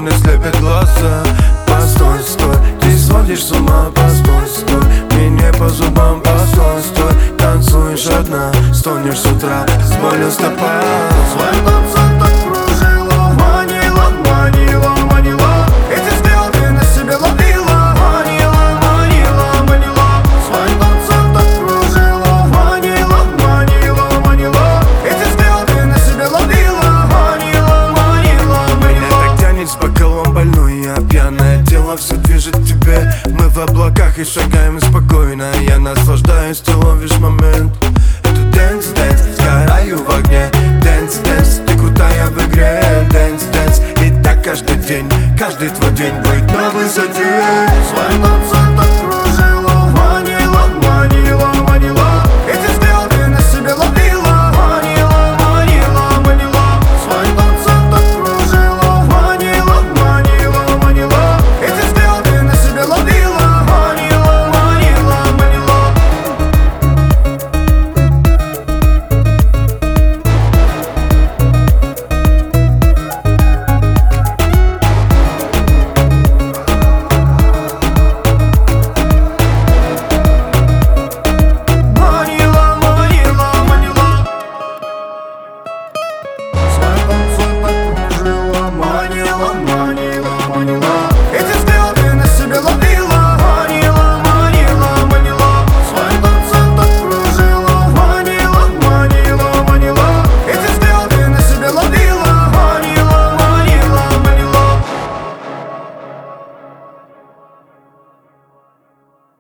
меня слепят глаза. Постой, стой, ты сводишь с ума. Постой, стой, мне не по зубам. Постой, стой, танцуешь одна, стонешь с утра с болью в стопах. Своим танцем так кружила, манила, манила, манила. Эти взгляды на себе ловила, манила, манила, манила. Своим танцем так кружила, манила, манила, манила. Эти взгляды на себе ловила, манила, манила, манила. Меня так тянет с бокалом больной, я пьяное тело все движет к тебе. Мы в облаках и шагаем спокойно. Я наслаждаюсь, ты ловишь момент. Это дэнс, дэнс, сгораю в огне. Дэнс, дэнс, ты крутая в игре. Дэнс, дэнс, и так каждый день, каждый твой день будет на высоте. Своим танцем так